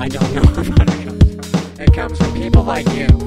I don't know if it comes. It comes from people like you.